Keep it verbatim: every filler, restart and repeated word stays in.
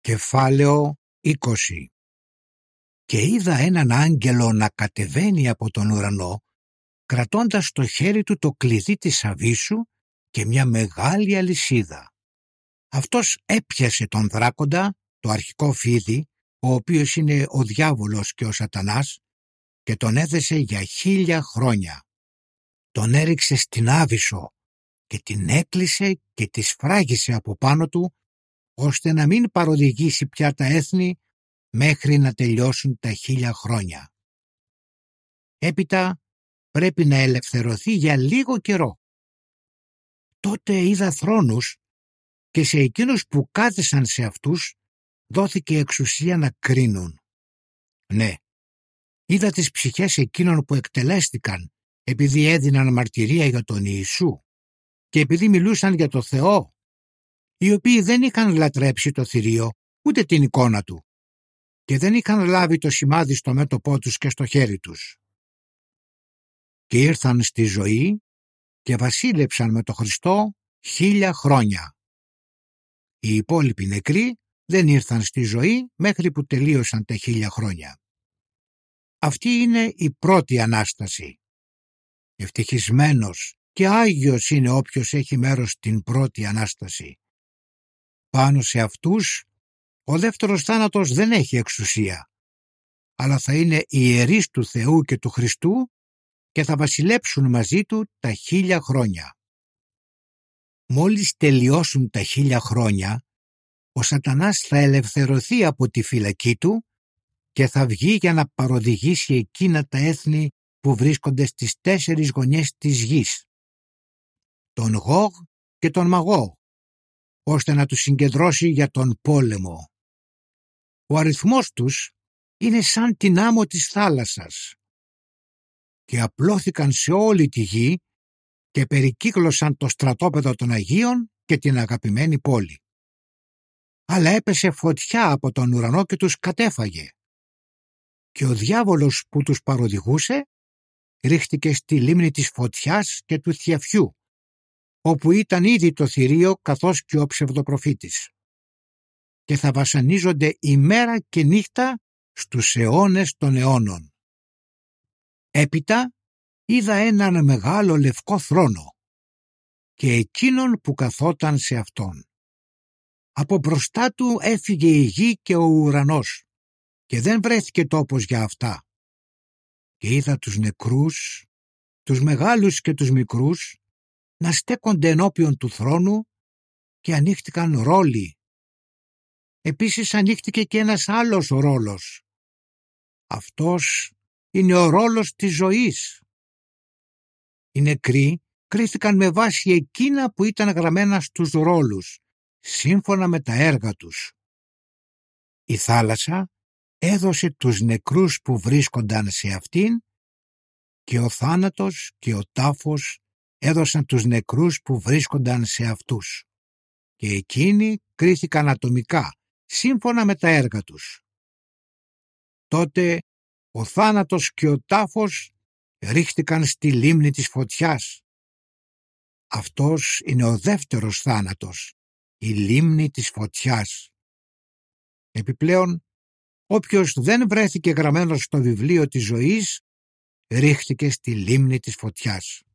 Κεφάλαιο είκοσι. Και είδα έναν άγγελο να κατεβαίνει από τον ουρανό, κρατώντας στο χέρι του το κλειδί της αβύσσου και μια μεγάλη αλυσίδα. Αυτός έπιασε τον δράκοντα, το αρχικό φίδι, ο οποίος είναι ο διάβολος και ο σατανάς, και τον έδεσε για χίλια χρόνια. Τον έριξε στην άβυσσο και την έκλεισε και τη σφράγισε από πάνω του, ώστε να μην παροδηγήσει πια τα έθνη μέχρι να τελειώσουν τα χίλια χρόνια. Έπειτα πρέπει να ελευθερωθεί για λίγο καιρό. Τότε είδα θρόνους και σε εκείνους που κάθισαν σε αυτούς δόθηκε εξουσία να κρίνουν. Ναι, είδα τις ψυχές εκείνων που εκτελέστηκαν επειδή έδιναν μαρτυρία για τον Ιησού και επειδή μιλούσαν για το Θεό, οι οποίοι δεν είχαν λατρέψει το θηρίο ούτε την εικόνα του και δεν είχαν λάβει το σημάδι στο μέτωπό τους και στο χέρι τους. Και ήρθαν στη ζωή και βασίλεψαν με το Χριστό χίλια χρόνια. Οι υπόλοιποι νεκροί δεν ήρθαν στη ζωή μέχρι που τελείωσαν τα χίλια χρόνια. Αυτή είναι η πρώτη Ανάσταση. Ευτυχισμένος και άγιος είναι όποιος έχει μέρος στην πρώτη Ανάσταση. Πάνω σε αυτούς ο δεύτερος θάνατος δεν έχει εξουσία, αλλά θα είναι ιερείς του Θεού και του Χριστού και θα βασιλέψουν μαζί του τα χίλια χρόνια. Μόλις τελειώσουν τα χίλια χρόνια, ο σατανάς θα ελευθερωθεί από τη φυλακή του και θα βγει για να παροδηγήσει εκείνα τα έθνη που βρίσκονται στις τέσσερις γωνιές της γης, τον Γόγ και τον Μαγόγ, ώστε να τους συγκεντρώσει για τον πόλεμο. Ο αριθμός τους είναι σαν την άμμο της θάλασσας και απλώθηκαν σε όλη τη γη και περικύκλωσαν το στρατόπεδο των Αγίων και την αγαπημένη πόλη. Αλλά έπεσε φωτιά από τον ουρανό και τους κατέφαγε και ο διάβολος που τους παροδηγούσε ρίχτηκε στη λίμνη της φωτιάς και του θιαφιού, όπου ήταν ήδη το θηρίο καθώς και ο ψευδοπροφήτης, και θα βασανίζονται ημέρα και νύχτα στους αιώνες των αιώνων. Έπειτα είδα έναν μεγάλο λευκό θρόνο και εκείνον που καθόταν σε αυτόν. Από μπροστά του έφυγε η γη και ο ουρανός και δεν βρέθηκε τόπος για αυτά. Και είδα τους νεκρούς, τους μεγάλους και τους μικρούς, να στέκονται ενώπιον του θρόνου και ανοίχτηκαν ρόλοι. Επίσης ανοίχτηκε και ένας άλλος ρόλος. Αυτός είναι ο ρόλος της ζωής. Οι νεκροί κρίθηκαν με βάση εκείνα που ήταν γραμμένα στους ρόλους, σύμφωνα με τα έργα τους. Η θάλασσα έδωσε τους νεκρούς που βρίσκονταν σε αυτήν και ο θάνατος και ο τάφος έδωσαν τους νεκρούς που βρίσκονταν σε αυτούς και εκείνοι κρίθηκαν ατομικά σύμφωνα με τα έργα τους. Τότε ο θάνατος και ο τάφος ρίχτηκαν στη λίμνη της φωτιάς. Αυτός είναι ο δεύτερος θάνατος, η λίμνη της φωτιάς. Επιπλέον, όποιος δεν βρέθηκε γραμμένος στο βιβλίο της ζωής ρίχτηκε στη λίμνη της φωτιάς.